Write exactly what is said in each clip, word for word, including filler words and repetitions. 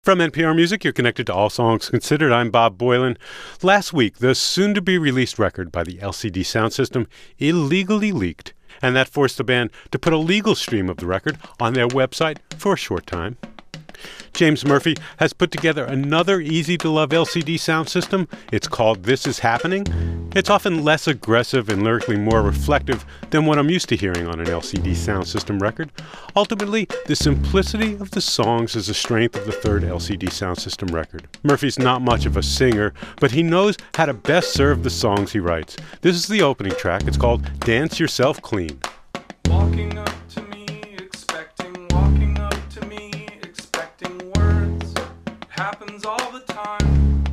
From N P R Music, you're connected to All Songs Considered. I'm Bob Boilen. Last week, the soon-to-be-released record by the L C D Sound System illegally leaked, and that forced the band to put a legal stream of the record on their website for a short time. James Murphy has put together another easy-to-love L C D sound system. It's called This Is Happening. It's often less aggressive and lyrically more reflective than what I'm used to hearing on an L C D sound system record. Ultimately, the simplicity of the songs is the strength of the third L C D sound system record. Murphy's not much of a singer, but he knows how to best serve the songs he writes. This is the opening track. It's called Dance Yourself Clean. Walking up to me, expecting, walking up to me, expecting words. It happens all the time.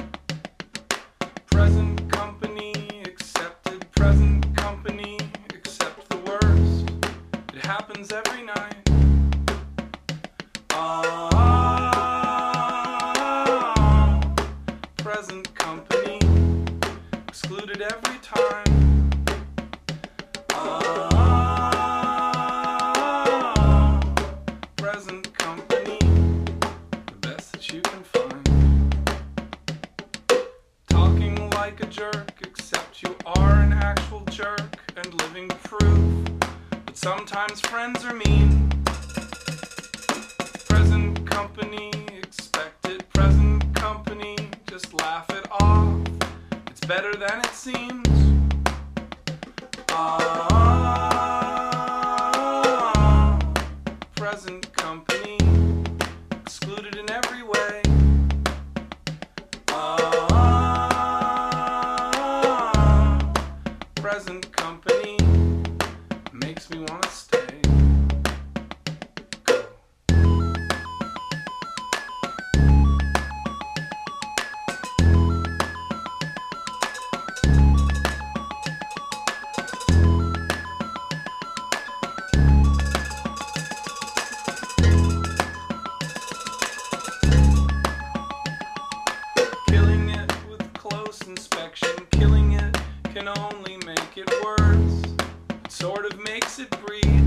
Present company accepted, present company accept the worst. It happens every night. Ah, present company excluded every time. Ah, present company, the best that you can find. Talking like a jerk, except you are an actual jerk and living proof. But sometimes friends are mean. Present company, expected present company, just laugh it off. It's better than it seems. Ah, present company, excluded in every way. Ah, present company, makes me want to stay. Go. Killing it with close inspection, killing it can only make it worse. It sort of makes it breed.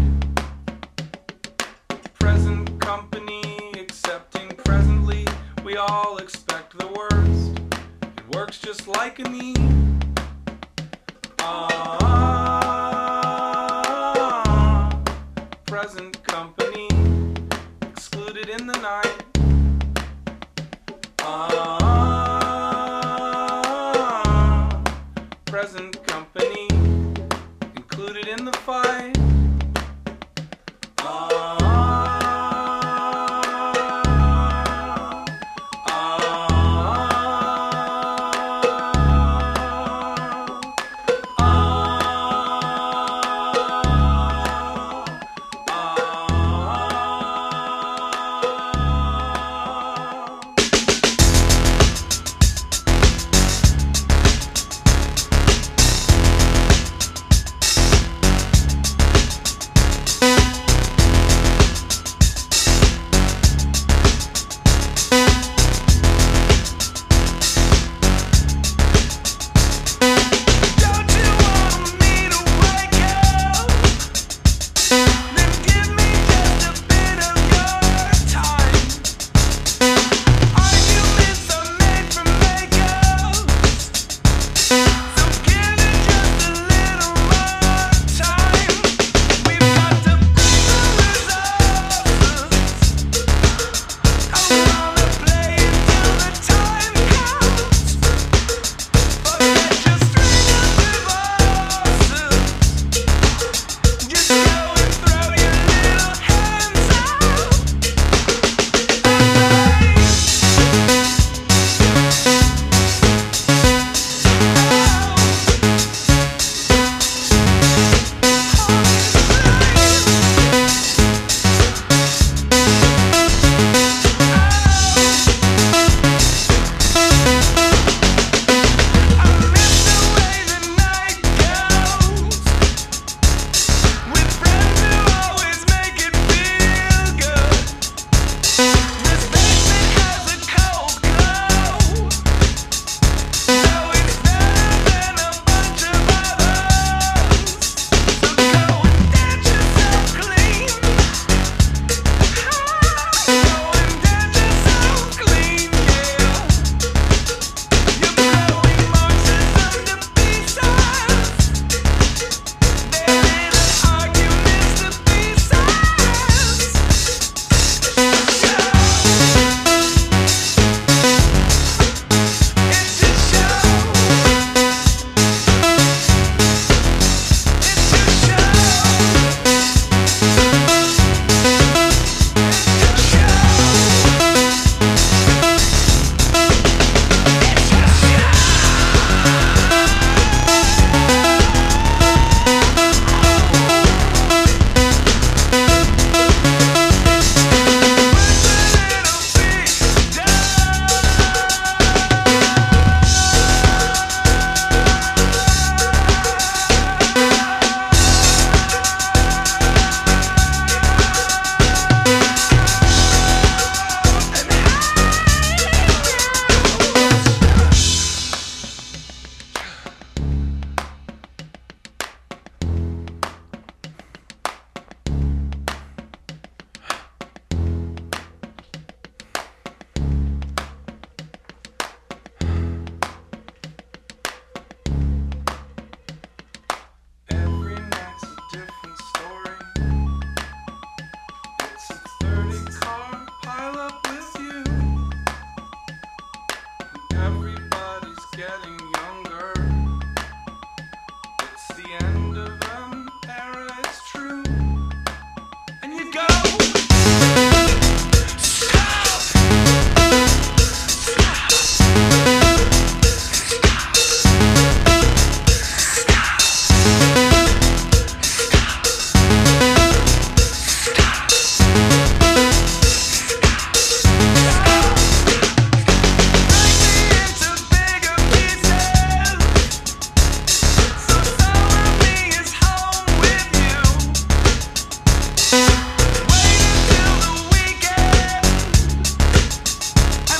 Present company accepting presently, we all expect the worst. It works just like a need. Ah, present company excluded in the night. Ah, present company included in the fight. Ah, ah, ah, ah,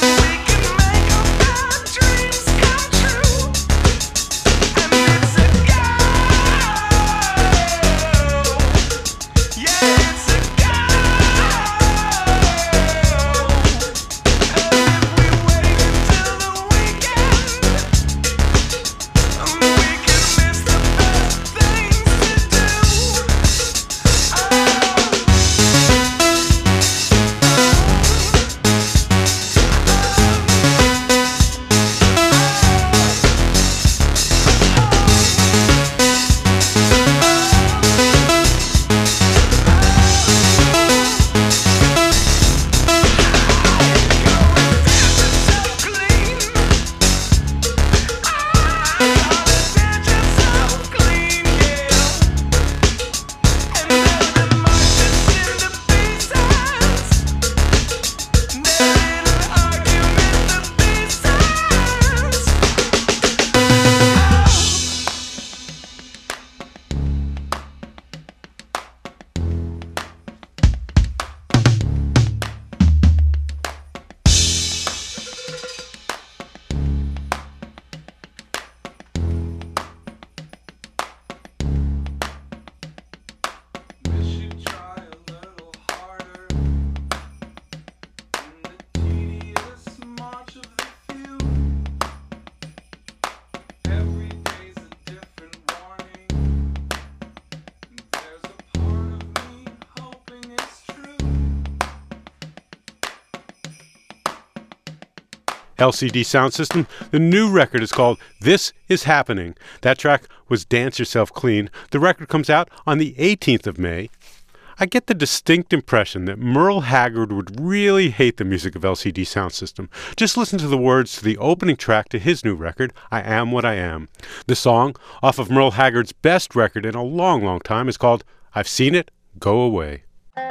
L C D Soundsystem. The new record is called This Is Happening. That track was Dance Yourself Clean. The record comes out on the eighteenth of May. I get the distinct impression that Merle Haggard would really hate the music of L C D Soundsystem. Just listen to the words to the opening track to his new record, I Am What I Am. The song, off of Merle Haggard's best record in a long, long time, is called I've Seen It Go Away.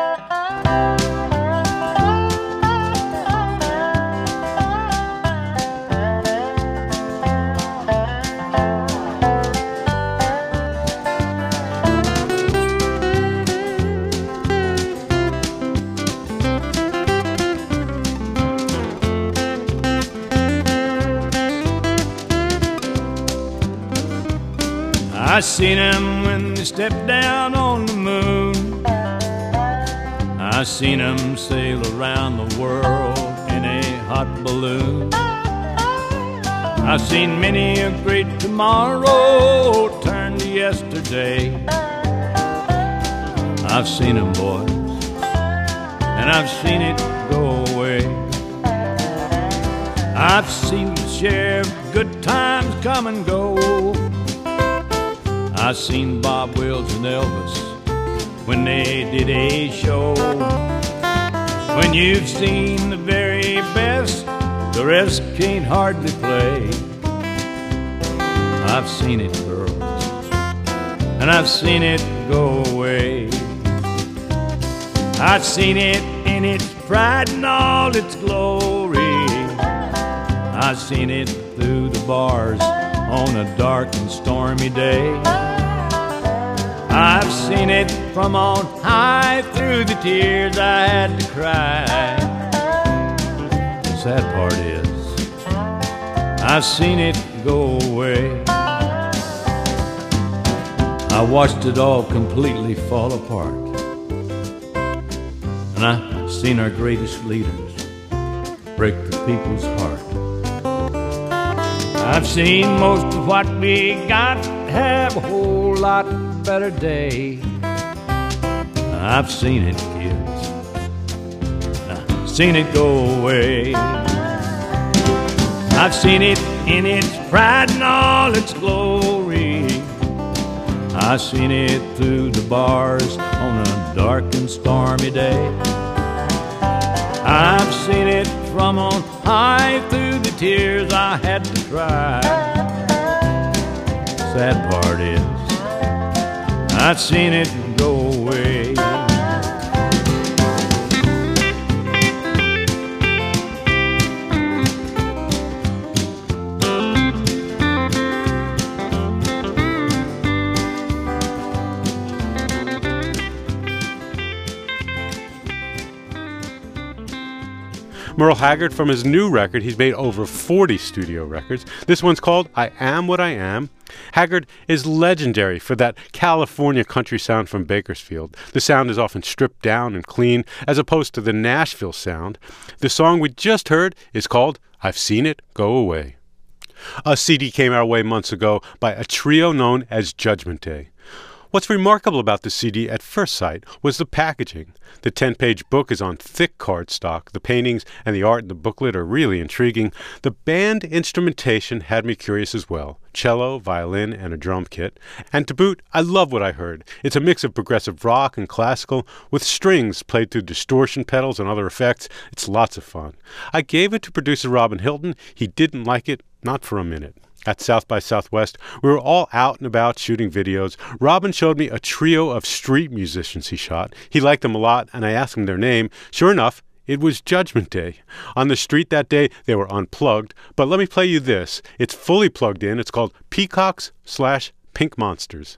I seen him when they stepped down on the moon. I seen him sail around the world in a hot balloon. I've seen many a great tomorrow turn to yesterday. I've seen him, boys, and I've seen it go away. I've seen the share of good times come and go. I seen Bob Wills and Elvis when they did a show. When you've seen the very best, the rest can't hardly play. I've seen it, girls, and I've seen it go away. I've seen it in its pride and all its glory. I've seen it through the bars on a dark and stormy day. I've seen it from on high through the tears I had to cry. The sad part is, I've seen it go away. I watched it all completely fall apart, and I've seen our greatest leaders break the people's heart. I've seen most of what we got have a whole lot better day. I've seen it, kids. I've seen it go away. I've seen it in its pride and all its glory. I've seen it through the bars on a dark and stormy day. I've seen it from on high through the tears I had to cry. Sad part is, I've seen it go away. Merle Haggard, from his new record, he's made over forty studio records. This one's called I Am What I Am. Haggard is legendary for that California country sound from Bakersfield. The sound is often stripped down and clean, as opposed to the Nashville sound. The song we just heard is called I've Seen It Go Away. A C D came our way months ago by a trio known as Judgment Day. What's remarkable about the C D at first sight was the packaging. The ten-page book is on thick cardstock. The paintings and the art in the booklet are really intriguing. The band instrumentation had me curious as well. Cello, violin, and a drum kit. And to boot, I love what I heard. It's a mix of progressive rock and classical with strings played through distortion pedals and other effects. It's lots of fun. I gave it to producer Robin Hilton. He didn't like it, not for a minute. At South by Southwest, we were all out and about shooting videos. Robin showed me a trio of street musicians he shot. He liked them a lot, and I asked him their name. Sure enough, it was Judgment Day. On the street that day, they were unplugged. But let me play you this. It's fully plugged in. It's called Peacocks slash Pink Monsters.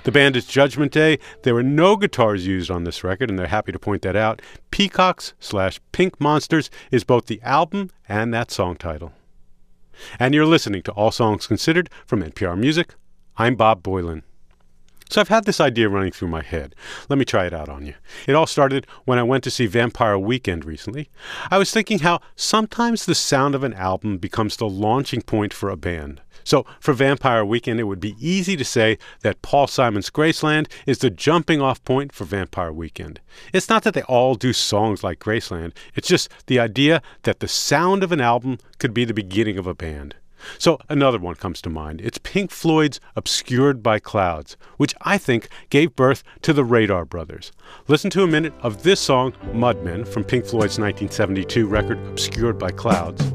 The band is Judgment Day. There were no guitars used on this record, and they're happy to point that out. Peacocks slash Pink Monsters is both the album and that song title. And you're listening to All Songs Considered from N P R Music. I'm Bob Boilen. So I've had this idea running through my head. Let me try it out on you. It all started when I went to see Vampire Weekend recently. I was thinking how sometimes the sound of an album becomes the launching point for a band. So for Vampire Weekend, it would be easy to say that Paul Simon's Graceland is the jumping off point for Vampire Weekend. It's not that they all do songs like Graceland. It's just the idea that the sound of an album could be the beginning of a band. So another one comes to mind. It's Pink Floyd's Obscured by Clouds, which I think gave birth to the Radar Brothers. Listen to a minute of this song, Mudmen, from Pink Floyd's nineteen seventy-two record, Obscured by Clouds.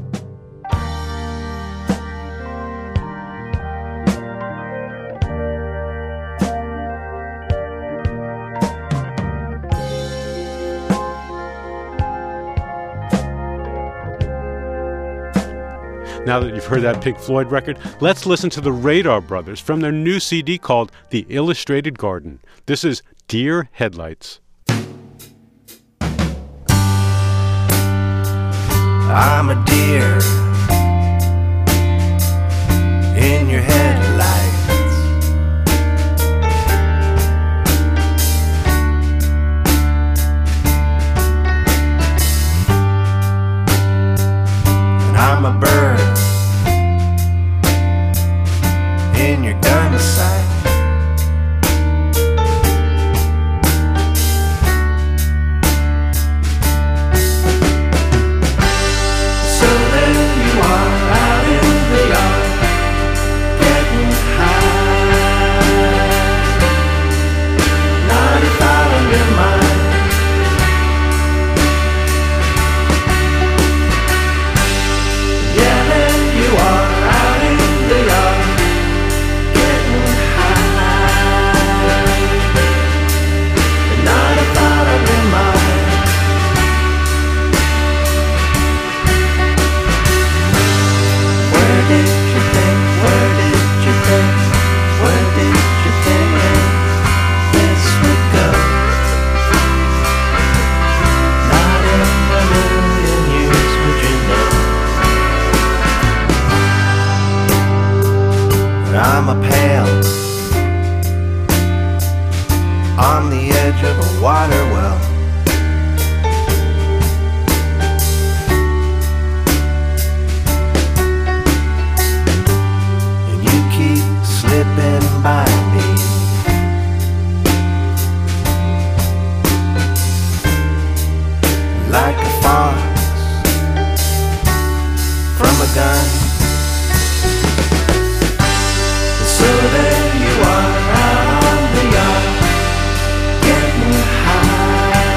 Now that you've heard that Pink Floyd record, let's listen to the Radar Brothers from their new C D called The Illustrated Garden. This is Deer Headlights. I'm a deer in your headlights. And I'm a bird in your gun sight. So there you are out in the yard, getting high. Not a thought on your mind. Yeah, there you are out in the yard, getting high. Not a thought on your mind. Where did you think, where did you think, where did you think this would go? Not in a million years would you know. I'm a pail on the edge of a water well. And you keep slipping by me. Like a fox from a gun. So there you are out on the yard, getting high.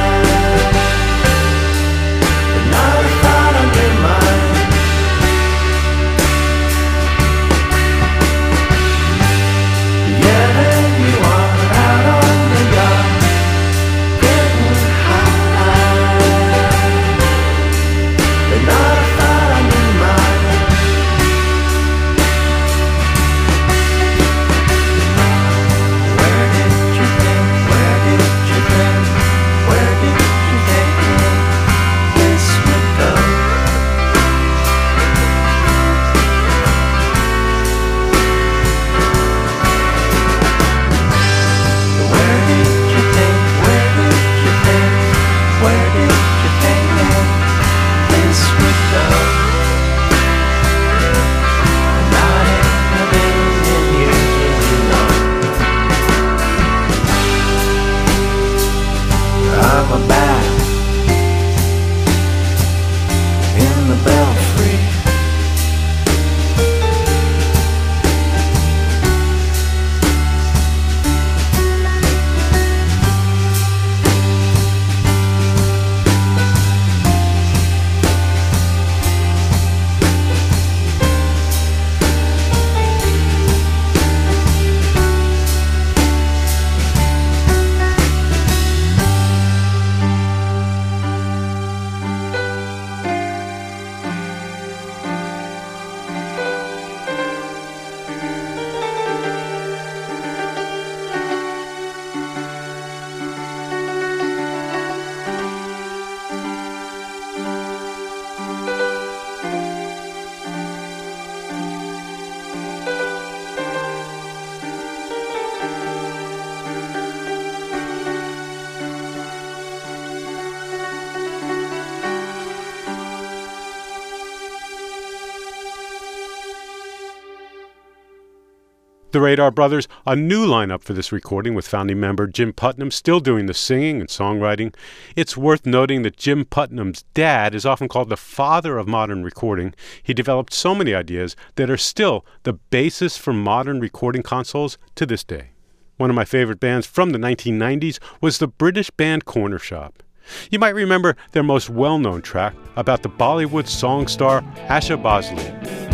The Radar Brothers, a new lineup for this recording with founding member Jim Putnam still doing the singing and songwriting. It's worth noting that Jim Putnam's dad is often called the father of modern recording. He developed so many ideas that are still the basis for modern recording consoles to this day. One of my favorite bands from the nineteen nineties was the British band Corner Shop. You might remember their most well-known track about the Bollywood song star Asha Bhosle.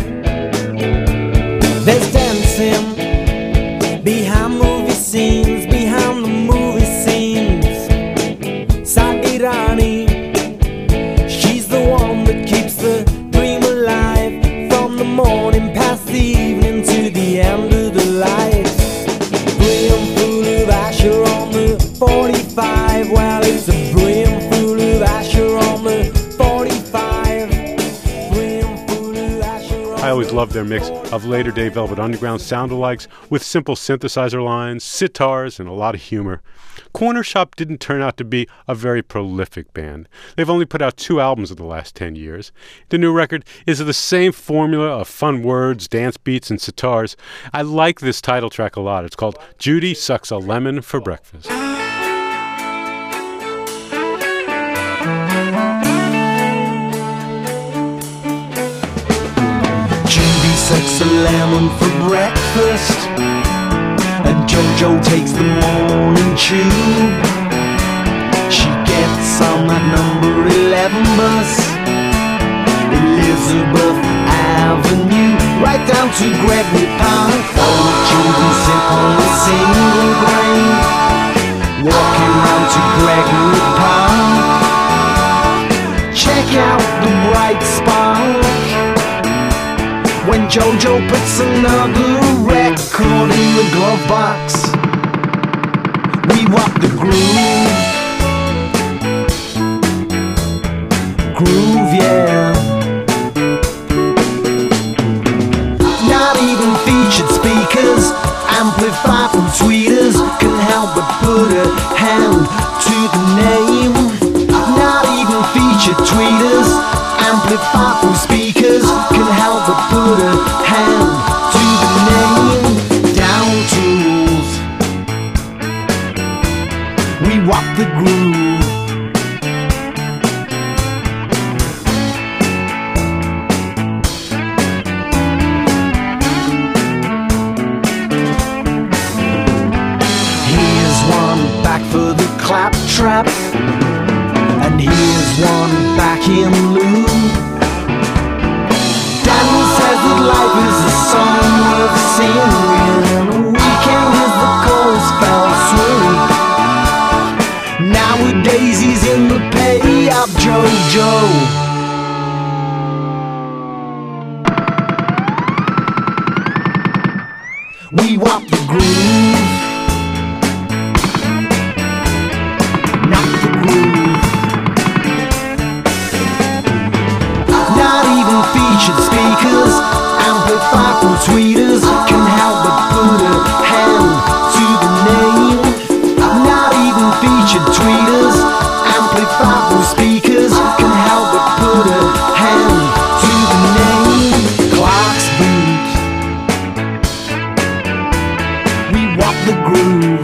There's dancing behind movie scenes, behind the movie scenes. Sagirani, she's the one that keeps the dream alive from the morning past the evening to the end of the light. Brim full of Asher on the forty-five. Well, it's a brim full of Asher on the forty-five. Brim full of Asher on I always loved their mix of later-day Velvet Underground sound-alikes with simple synthesizer lines, sitars, and a lot of humor. Corner Shop didn't turn out to be a very prolific band. They've only put out two albums in the last ten years. The new record is the same formula of fun words, dance beats, and sitars. I like this title track a lot. It's called Judy Sucks a Lemon for Breakfast. Judy sucks a lemon for breakfast, and Jojo takes the morning chew. She gets on that number eleven bus, Elizabeth Avenue, right down to Gregory Park. All the children sip on a single grain, walking round to Gregory Park. Check out the bright spark when Jojo puts another record in the glove box. We walk the groove, groove, yeah. Not even featured speakers, amplified from tweeters, can help but put a hand to the name. Not even featured tweeters, amplified from speakers, can help but put a hand to the name. Down tools, we walk the groove. Here's one back for the clap trap, and here's one back in loop. Daniel says that life is a song worth singing, and a weekend is the chorus fell swing. Nowadays he's in the pay of Jojo. We walk the groove, not the groove. Not even featured speakers, amplified from tweeters, can help but put a hand to the name. Not even featured tweeters, amplified from speakers, can help but put a hand to the name. Clark's boot, we walk the groove.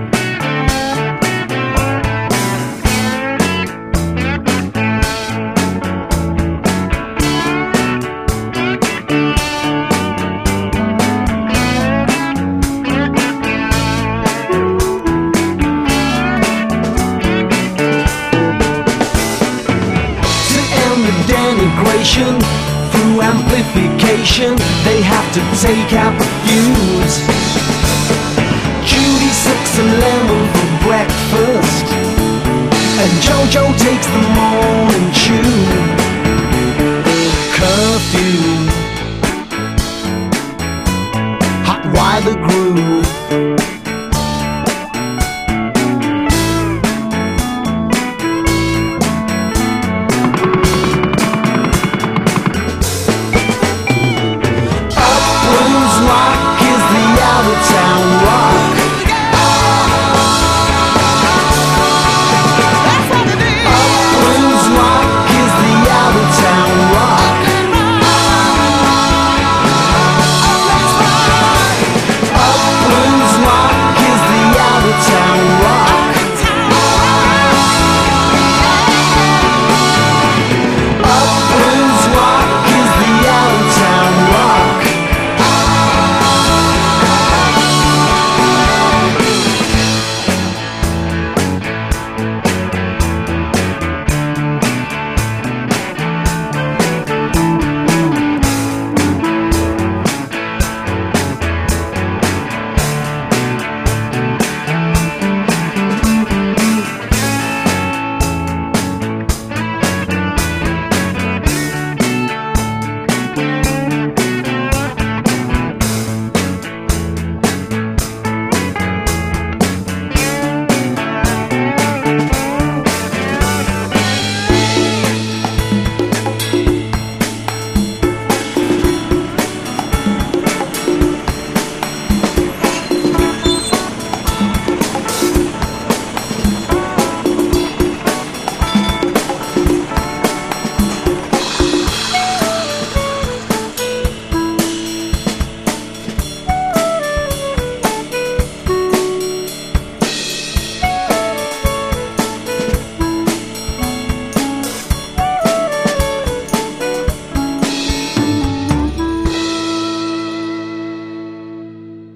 Through amplification, they have to take out the fuse. Judy sucks a lemon for breakfast, and Jojo takes the morning chew. Curfew, hot wire the groove.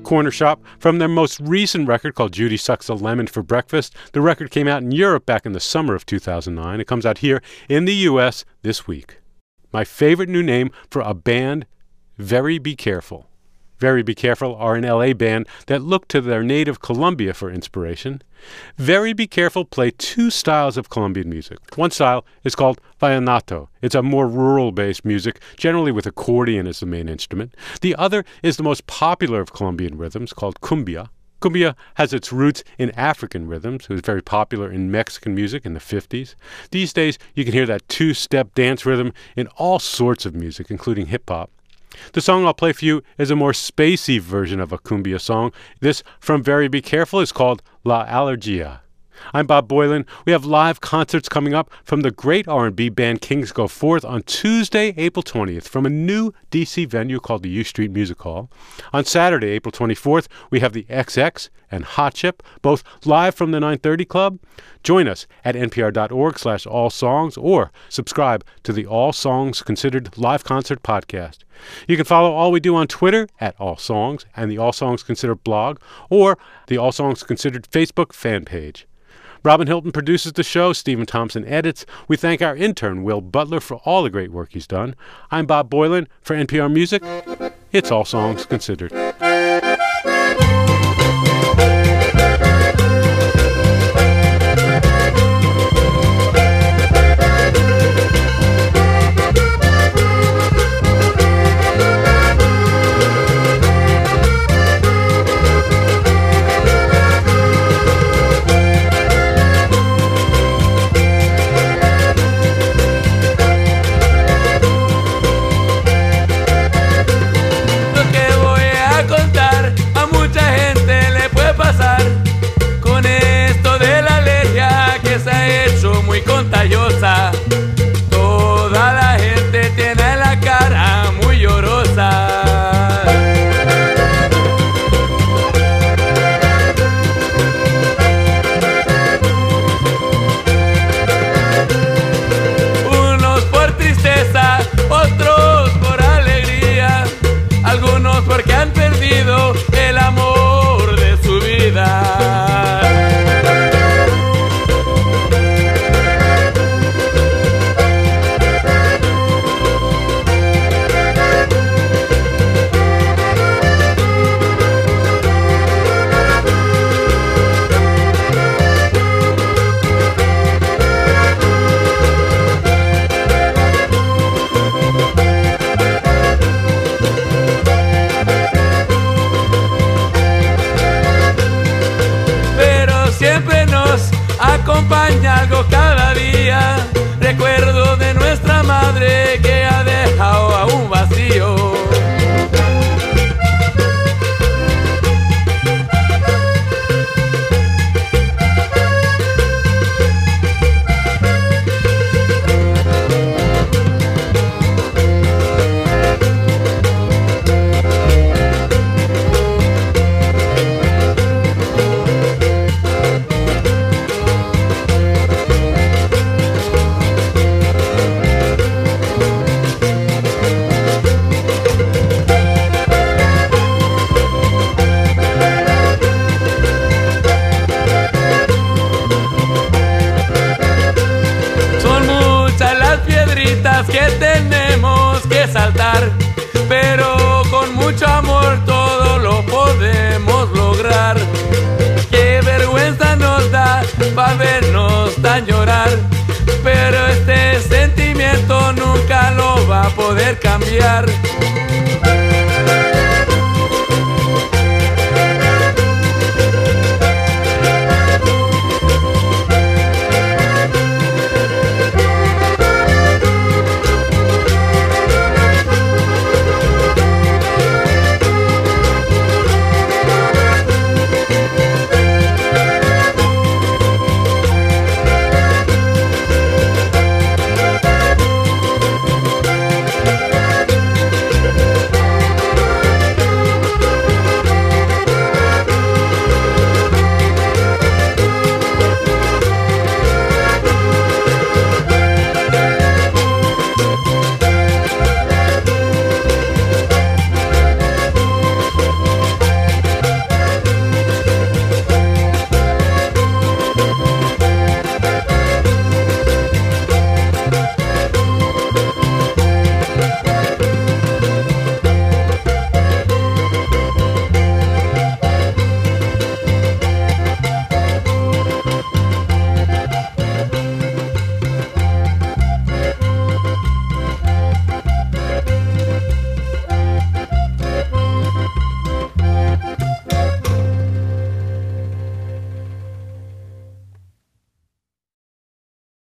Corner Shop from their most recent record called Judy Sucks a Lemon for Breakfast. The record came out in Europe back in the summer of two thousand nine. It comes out here in the U S this week. My favorite new name for a band, Very Be Careful. Very Be Careful are an L A band that looked to their native Colombia for inspiration. Very Be Careful play two styles of Colombian music. One style is called vallenato. It's a more rural-based music, generally with accordion as the main instrument. The other is the most popular of Colombian rhythms, called cumbia. Cumbia has its roots in African rhythms. It was very popular in Mexican music in the fifties. These days, you can hear that two-step dance rhythm in all sorts of music, including hip-hop. The song I'll play for you is a more spacey version of a cumbia song. This, from Very Be Careful, is called La Alergia. I'm Bob Boilen. We have live concerts coming up from the great R and B band Kings Go Forth on Tuesday, April twentieth, from a new D C venue called the U Street Music Hall. On Saturday, April twenty-fourth, we have the X X and Hot Chip, both live from the nine thirty Club. Join us at npr.org slash all songs or subscribe to the All Songs Considered live concert podcast. You can follow all we do on Twitter at All Songs and the All Songs Considered blog or the All Songs Considered Facebook fan page. Robin Hilton produces the show. Stephen Thompson edits. We thank our intern, Will Butler, for all the great work he's done. I'm Bob Boilen. For N P R Music, it's All Songs Considered. Muy contagiosa, toda la gente tiene la cara muy llorosa. Unos por tristeza, otros por alegría, algunos porque han perdido el amor de su vida. Acompaña algo cada día, recuerdo de nuestra madre que ha dejado a un vacío. Que tenemos que saltar, pero con mucho amor todo lo podemos lograr. Qué vergüenza nos da pa' vernos tan llorar, pero este sentimiento nunca lo va a poder cambiar.